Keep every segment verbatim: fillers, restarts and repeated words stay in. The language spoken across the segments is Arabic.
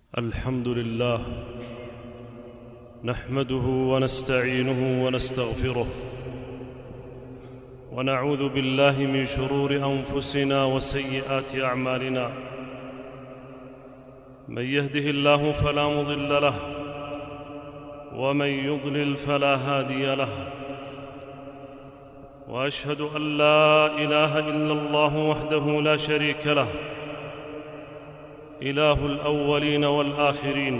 الحمد لله نحمده ونستعينه ونستغفره ونعوذ بالله من شرور أنفسنا وسيئات أعمالنا. من يهده الله فلا مضل له ومن يضلل فلا هادي له، وأشهد أن لا إله إلا الله وحده لا شريك له، إله الأولين والآخرين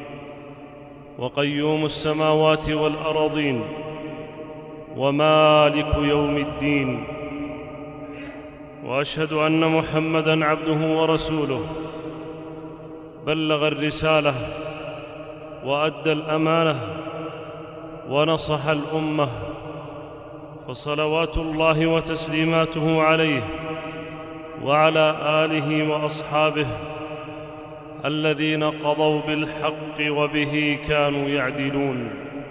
وقيوم السماوات والأراضين ومالك يوم الدين. وأشهد أن محمدًا عبده ورسوله، بلغ الرسالة وأدى الأمانة ونصح الأمة، فصلوات الله وتسليماته عليه وعلى آله وأصحابه الذين قضوا بالحق وبه كانوا يعدلون.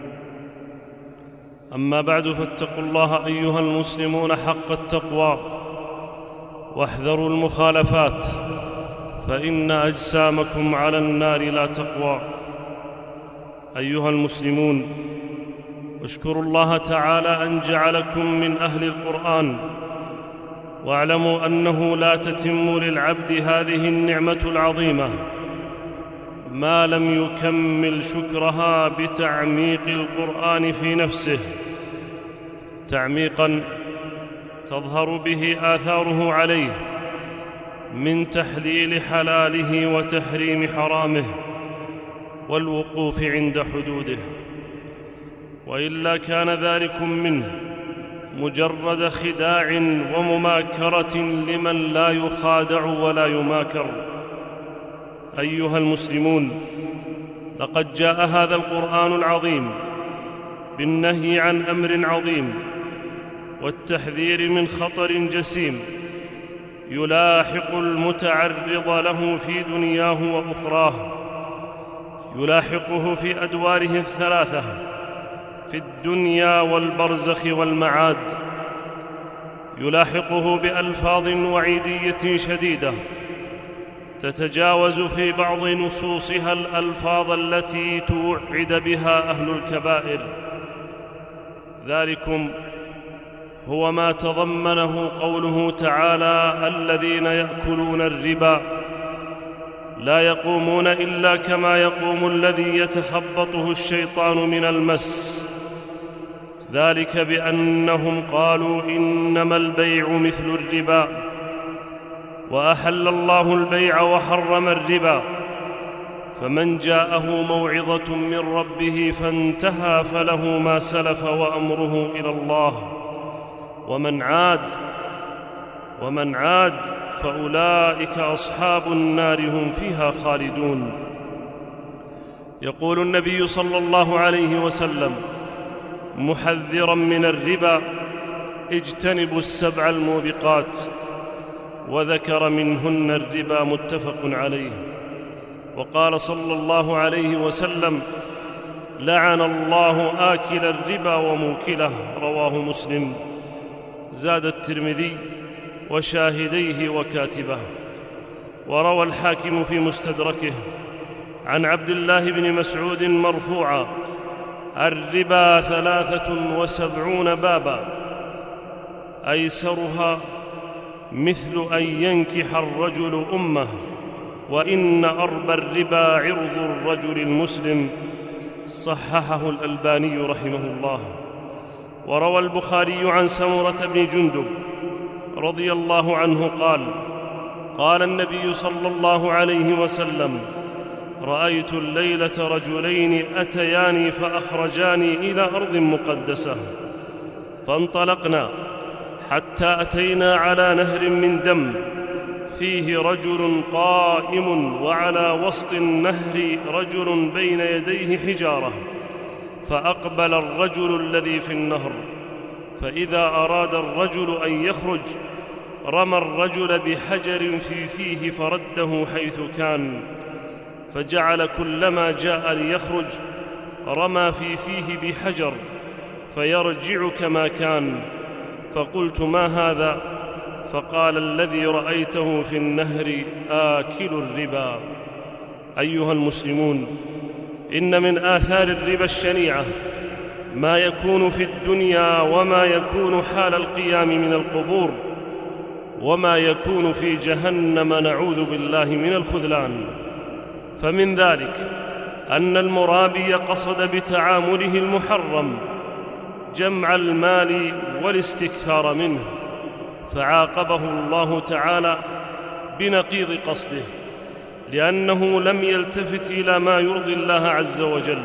أما بعد، فاتقوا الله أيها المسلمون حق التقوى، واحذروا المخالفات، فإن أجسامكم على النار لا تقوى. أيها المسلمون، اشكروا الله تعالى أن جعلكم من أهل القرآن، واعلموا أنه لا تتم للعبد هذه النعمة العظيمة ما لم يكمل شكرها بتعميق القرآن في نفسه، تعميقاً تظهر به آثاره عليه من تحليل حلاله وتحريم حرامه والوقوف عند حدوده، وإلا كان ذلكم منه مجرد خداع ومماكرة لمن لا يخادع ولا يماكر. أيها المسلمون، لقد جاء هذا القرآن العظيم بالنهي عن أمر عظيم والتحذير من خطر جسيم يلاحق المتعرض له في دنياه وأخراه، يلاحقه في أدواره الثلاثة في الدنيا والبرزخ والمعاد، يلاحقه بألفاظ وعيدية شديدة تتجاوز في بعض نصوصها الألفاظ التي توعد بها أهل الكبائر. ذلكم هو ما تضمنه قوله تعالى: الذين يأكلون الربا لا يقومون إلا كما يقوم الذي يتخبطه الشيطان من المس، ذلك بأنهم قالوا إنما البيع مثل الربا، وأحل الله البيع وحرم الربا، فمن جاءه موعظة من ربه فانتهى فله ما سلف وأمره إلى الله، ومن عاد ومن عاد فأولئك أصحاب النار هم فيها خالدون. يقول النبي صلى الله عليه وسلم محذرا من الربا: اجتنبوا السبع الموبقات، وذكر منهن الربا، متفق عليه. وقال صلى الله عليه وسلم: لعن الله آكل الربا وموكله، رواه مسلم. زاد الترمذي: وشاهديه وكاتبه. وروى الحاكم في مستدركه عن عبد الله بن مسعود مرفوعا: الربا ثلاثة وسبعون بابا، أيسرها مثل أن ينكح الرجل أمه، وإن أربى الربا عرض الرجل المسلم. صححه الألباني رحمه الله. وروى البخاري عن سمرة بن جندب رضي الله عنه قال: قال النبي صلى الله عليه وسلم: رأيت الليلة رجلين أتياني فأخرجاني إلى أرض مقدسة، فانطلقنا حتى أتينا على نهر من دم فيه رجل قائم، وعلى وسط النهر رجل بين يديه حجارة، فأقبل الرجل الذي في النهر، فإذا أراد الرجل أن يخرج رمى الرجل بحجر في فيه فرده حيث كان، فجعل كلما جاء ليخرج رمى في فيه بحجر فيرجع كما كان. فقلت: ما هذا؟ فقال: الذي رأيته في النهر آكل الربا. أيها المسلمون، إن من آثار الربا الشنيعة ما يكون في الدنيا وما يكون حال القيام من القبور وما يكون في جهنم، نعوذ بالله من الخذلان. فمن ذلك أن المرابي قصد بتعامله المحرم جمع المال والاستكثار منه، فعاقبه الله تعالى بنقيض قصده، لأنه لم يلتفت إلى ما يرضي الله عز وجل،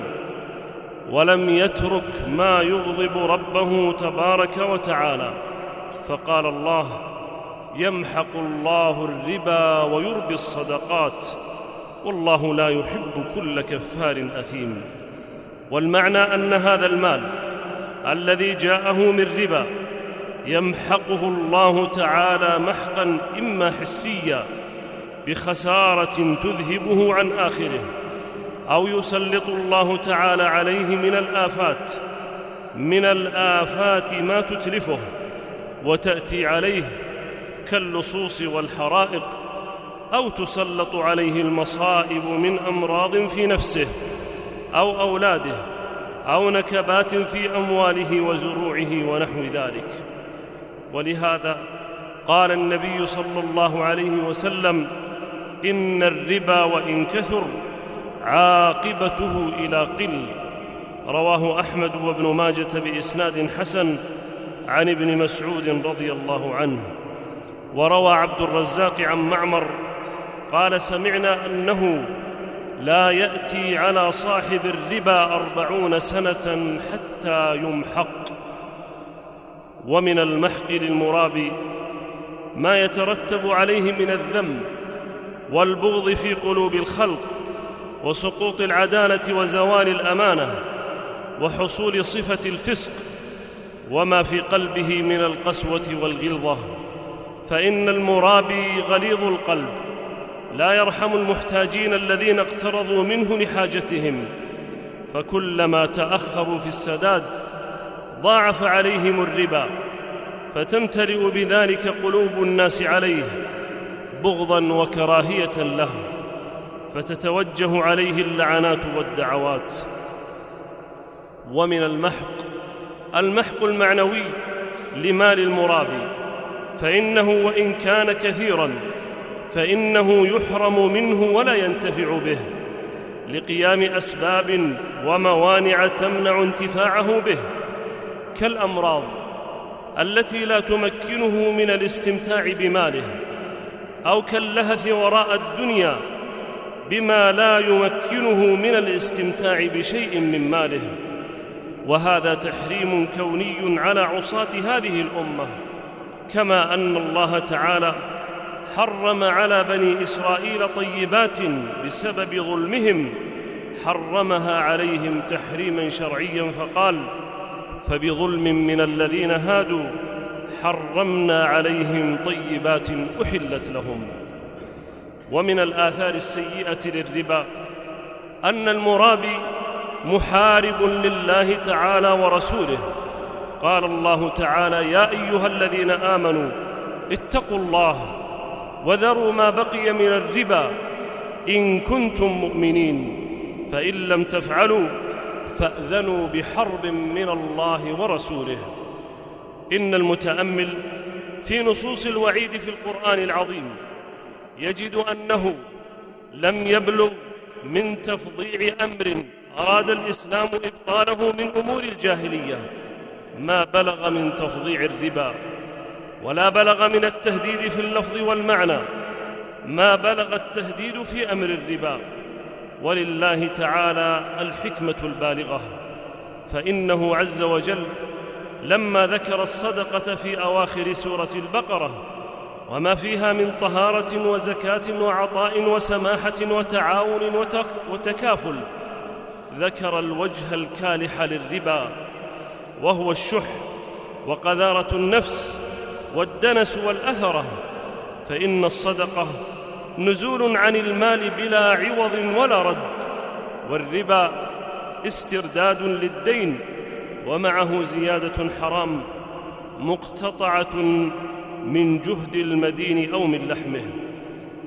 ولم يترك ما يغضب ربه تبارك وتعالى. فقال الله: يمحق الله الربا ويربي الصدقات والله لا يحب كل كفار أثيم. والمعنى أن هذا المال الذي جاءه من ربا يمحقه الله تعالى محقا إما حسيا بخسارة تذهبه عن آخره، أو يسلط الله تعالى عليه من الآفات من الآفات ما تتلفه وتأتي عليه كاللصوص والحرائق، أو تسلط عليه المصائب من أمراض في نفسه أو أولاده أو نكبات في أمواله وزروعه ونحو ذلك. ولهذا قال النبي صلى الله عليه وسلم: إن الربا وإن كثر عاقبته إلى قل. رواه أحمد وابن ماجة بإسناد حسن عن ابن مسعود رضي الله عنه. وروى عبد الرزاق عن معمر قال: سمعنا أنه لا يأتي على صاحب الربا أربعون سنة حتى يمحق. ومن المحق للمرابي ما يترتب عليه من الذم والبغض في قلوب الخلق، وسقوط العدالة وزوال الأمانة، وحصول صفة الفسق، وما في قلبه من القسوة والغلظة. فإن المرابي غليظ القلب لا يرحم المحتاجين الذين اقترضوا منه لحاجتهم، فكلما تأخروا في السداد ضاعف عليهم الربا، فتمتلئ بذلك قلوب الناس عليه بغضا وكراهية له، فتتوجه عليه اللعنات والدعوات. ومن المحق المحق المعنوي لمال المرابي، فإنه وإن كان كثيرا فإنه يحرم منه ولا ينتفع به، لقيام أسباب وموانع تمنع انتفاعه به، كالأمراض التي لا تمكنه من الاستمتاع بماله، أو كاللهث وراء الدنيا بما لا يمكنه من الاستمتاع بشيء من ماله. وهذا تحريم كوني على عصاة هذه الأمة، كما أن الله تعالى حرم على بني إسرائيل طيبات بسبب ظلمهم، حرمها عليهم تحريما شرعيا، فقال: فبظلم من الذين هادوا حرمنا عليهم طيبات أحلت لهم. ومن الآثار السيئة للربا أن المرابي محارب لله تعالى ورسوله. قال الله تعالى: يا أيها الذين آمنوا اتقوا الله وذروا ما بقي من الربا إن كنتم مؤمنين، فإن لم تفعلوا فأذنوا بحرب من الله ورسوله. إن المتأمل في نصوص الوعيد في القرآن العظيم يجد أنه لم يبلغ من تفضيع أمر أراد الإسلام إبطاله من أمور الجاهلية ما بلغ من تفضيع الربا، ولا بلغ من التهديد في اللفظ والمعنى ما بلغ التهديد في أمر الربا. ولله تعالى الحكمة البالغة، فإنه عز وجل لما ذكر الصدقة في أواخر سورة البقرة وما فيها من طهارة وزكاة وعطاء وسماحة وتعاون وتكافل، ذكر الوجه الكالح للربا، وهو الشح وقذارة النفس والدنس والأثرة. فإن الصدقة نزول عن المال بلا عوض ولا رد، والربا استرداد للدين ومعه زيادة حرام مقتطعة من جهد المدين أو من لحمه.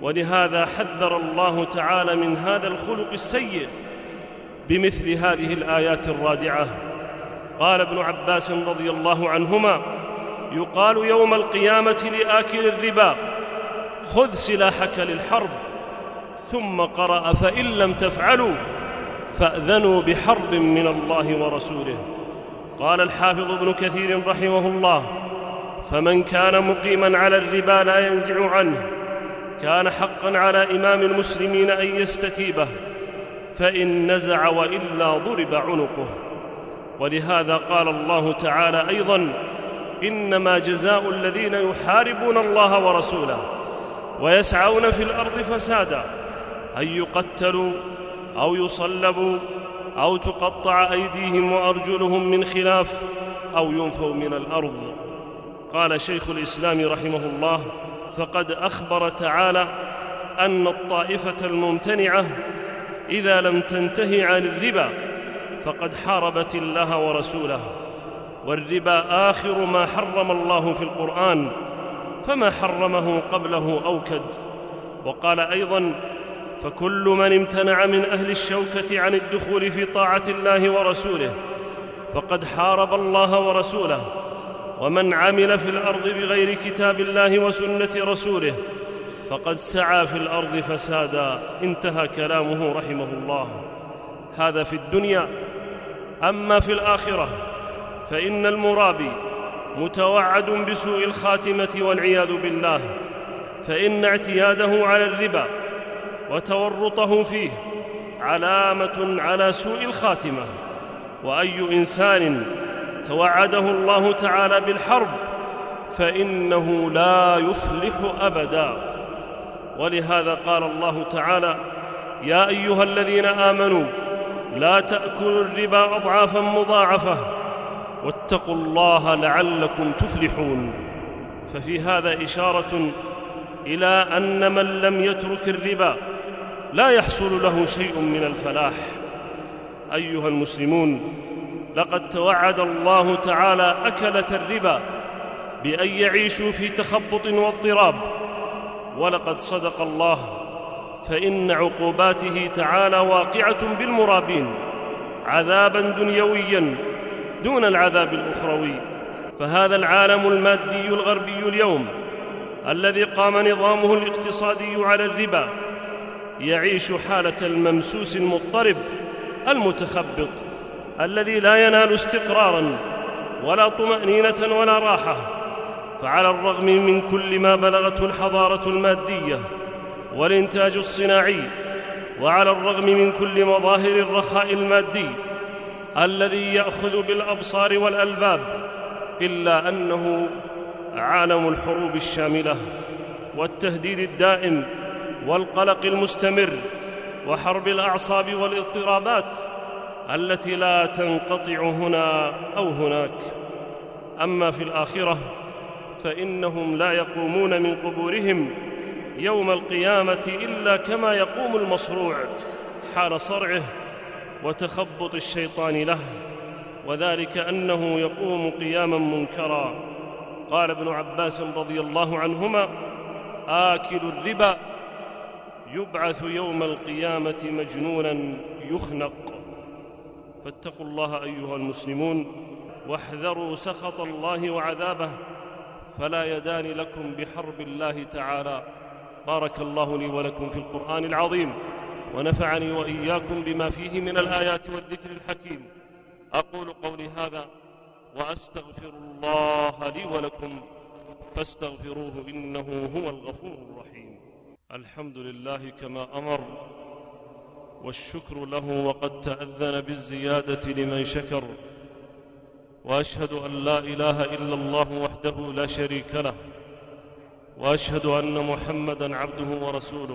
ولهذا حذر الله تعالى من هذا الخلق السيء بمثل هذه الآيات الرادعة. قال ابن عباس رضي الله عنهما: يقال يوم القيامة لآكل الربا: خذ سلاحك للحرب. ثم قرأ: فإن لم تفعلوا فأذنوا بحرب من الله ورسوله. قال الحافظ ابن كثير رحمه الله: فمن كان مقيما على الربا لا ينزع عنه كان حقا على إمام المسلمين أن يستتيبه، فإن نزع وإلا ضرب عنقه. ولهذا قال الله تعالى أيضا: إنما جزاء الذين يحاربون الله ورسوله ويسعون في الأرض فسادا أن يقتلوا أو يصلبوا أو تقطع أيديهم وأرجلهم من خلاف أو ينفوا من الأرض. قال شيخ الإسلام رحمه الله: فقد أخبر تعالى أن الطائفة الممتنعة إذا لم تنتهي عن الربا فقد حاربت الله ورسوله، والربا آخر ما حرم الله في القرآن، فما حرمه قبله أوكد. وقال أيضا: فكل من امتنع من أهل الشوكة عن الدخول في طاعة الله ورسوله فقد حارب الله ورسوله، ومن عمل في الأرض بغير كتاب الله وسنة رسوله فقد سعى في الأرض فسادا. انتهى كلامه رحمه الله. هذا في الدنيا. أما في الآخرة فإن المرابي متوعد بسوء الخاتمة والعياذ بالله، فإن اعتياده على الربا وتورطه فيه علامة على سوء الخاتمة. وأي إنسان توعده الله تعالى بالحرب فإنه لا يفلح أبدا. ولهذا قال الله تعالى: يا أيها الذين آمنوا لا تأكلوا الربا أضعافا مضاعفة واتقوا الله لعلكم تفلحون. ففي هذا إشارة إلى أن من لم يترك الربا لا يحصل له شيء من الفلاح. أيها المسلمون، لقد توعد الله تعالى أكلة الربا بأن يعيشوا في تخبط واضطراب، ولقد صدق الله، فإن عقوباته تعالى واقعة بالمرابين عذابا دنيويا دون العذاب الأخروي. فهذا العالم المادي الغربي اليوم الذي قام نظامه الاقتصادي على الربا يعيش حالة الممسوس المضطرب المتخبط الذي لا ينال استقرارا ولا طمأنينة ولا راحة. فعلى الرغم من كل ما بلغته الحضارة المادية والإنتاج الصناعي، وعلى الرغم من كل مظاهر الرخاء المادي الذي يأخذ بالأبصار والألباب، إلا أنه عالم الحروب الشاملة والتهديد الدائم والقلق المستمر وحرب الأعصاب والاضطرابات التي لا تنقطع هنا أو هناك. أما في الآخرة فإنهم لا يقومون من قبورهم يوم القيامة إلا كما يقوم المصروع حال صرعه وتخبط الشيطان له، وذلك أنه يقوم قياما منكرا. قال ابن عباس رضي الله عنهما: آكل الربا يبعث يوم القيامة مجنونا يخنق. فاتقوا الله أيها المسلمون، واحذروا سخط الله وعذابه، فلا يدان لكم بحرب الله تعالى. بارك الله لي ولكم في القرآن العظيم، ونفعني وإياكم بما فيه من الآيات والذكر الحكيم. أقول قولي هذا وأستغفر الله لي ولكم فاستغفروه إنه هو الغفور الرحيم. الحمد لله كما أمر، والشكر له وقد تأذن بالزيادة لمن شكر، وأشهد أن لا إله إلا الله وحده لا شريك له، وأشهد أن محمدًا عبده ورسوله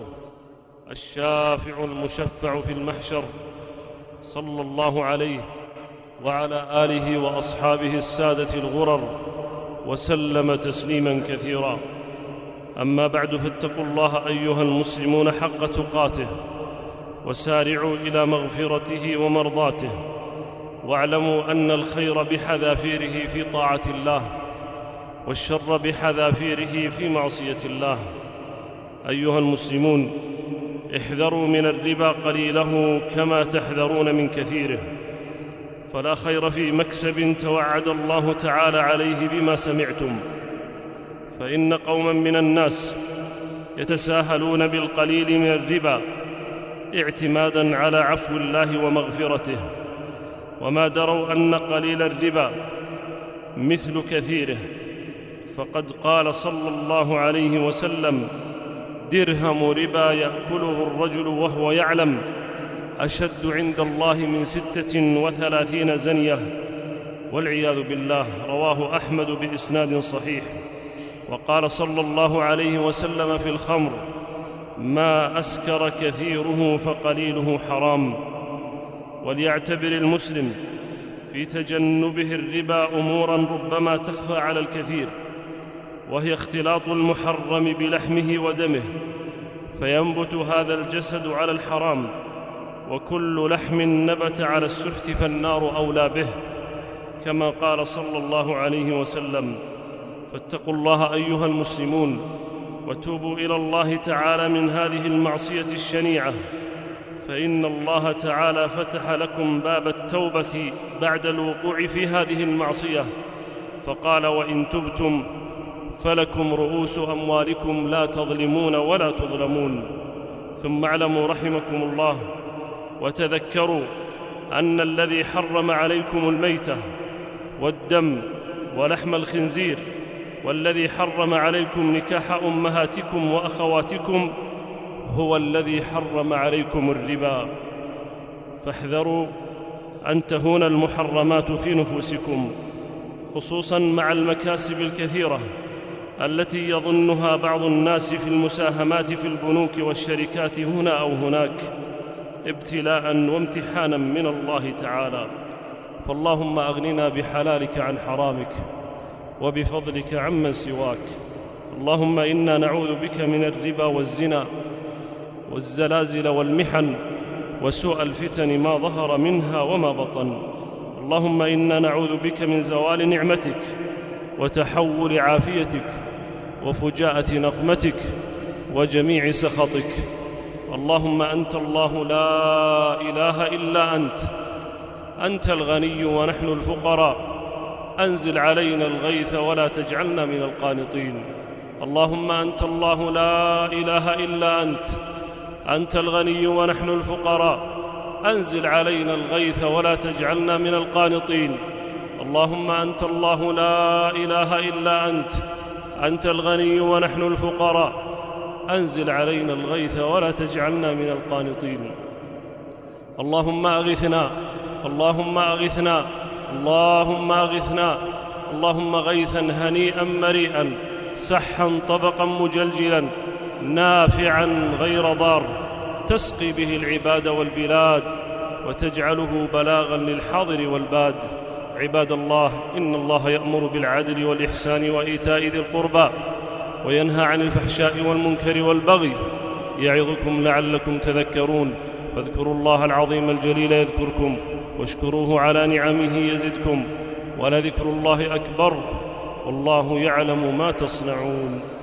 الشافع المشفع في المحشر، صلى الله عليه وعلى آله وأصحابه السادة الغرر وسلم تسليماً كثيراً. أما بعد، فاتقوا الله أيها المسلمون حق تقاته، وسارعوا إلى مغفرته ومرضاته، واعلموا أن الخير بحذافيره في طاعة الله، والشر بحذافيره في معصية الله. أيها المسلمون، احذروا من الربا قليله كما تحذرون من كثيره، فلا خير في مكسب توعد الله تعالى عليه بما سمعتم، فإن قوما من الناس يتساهلون بالقليل من الربا اعتمادا على عفو الله ومغفرته، وما دروا أن قليل الربا مثل كثيره، فقد قال صلى الله عليه وسلم: درهم ربا يأكله الرجل وهو يعلم أشد عند الله من ستة وثلاثين زنية، والعياذ بالله. رواه أحمد بإسناد صحيح. وقال صلى الله عليه وسلم في الخمر: ما أسكر كثيره فقليله حرام. وليعتبر المسلم في تجنبه الربا أموراً ربما تخفى على الكثير، وهي اختلاط المحرم بلحمه ودمه، فينبت هذا الجسد على الحرام، وكل لحم نبت على السحت فالنار أولى به، كما قال صلى الله عليه وسلم. فاتقوا الله أيها المسلمون، وتوبوا إلى الله تعالى من هذه المعصية الشنيعة، فإن الله تعالى فتح لكم باب التوبة بعد الوقوع في هذه المعصية، فقال: وإن تبتم فلكم رؤوس أموالكم لا تظلمون ولا تظلمون. ثم اعلموا رحمكم الله وتذكروا أن الذي حرم عليكم الميتة والدم ولحم الخنزير، والذي حرم عليكم نكاح أمهاتكم وأخواتكم، هو الذي حرم عليكم الربا، فاحذروا أن تهون المحرمات في نفوسكم، خصوصاً مع المكاسب الكثيرة التي يظنها بعض الناس في المساهمات في البنوك والشركات هنا أو هناك، ابتلاء وامتحانا من الله تعالى. فاللهم أغننا بحلالك عن حرامك، وبفضلك عمن سواك. اللهم إنا نعوذ بك من الربا والزنا والزلازل والمحن وسوء الفتن ما ظهر منها وما بطن. اللهم إنا نعوذ بك من زوال نعمتك وتحول عافيتك وفجاءة نقمتك وجميع سخطك. اللهم أنت الله لا إله إلا أنت، أنت الغني ونحن الفقراء، أنزل علينا الغيث ولا تجعلنا من القانطين. اللهم أنت الله لا إله إلا أنت، أنت الغني ونحن الفقراء، أنزل علينا الغيث ولا تجعلنا من القانطين. اللهم أنت الله لا إله إلا أنت، أنت الغني ونحن الفقراء، أنزل علينا الغيث ولا تجعلنا من القانطين. اللهم أغثنا، اللهم أغثنا، اللهم أغثنا، اللهم غيثا هنيئا مريئا سحا طبقا مجلجلا نافعا غير ضار، تسقي به العباد والبلاد وتجعله بلاغا للحاضر والباد. عباد الله، إن الله يأمر بالعدل والإحسان وإيتاء ذي القربى، وينهى عن الفحشاء والمنكر والبغي، يعظكم لعلكم تذكرون. فاذكروا الله العظيم الجليل يذكركم، واشكروه على نعمه يزدكم، ولذكر الله أكبر، والله يعلم ما تصنعون.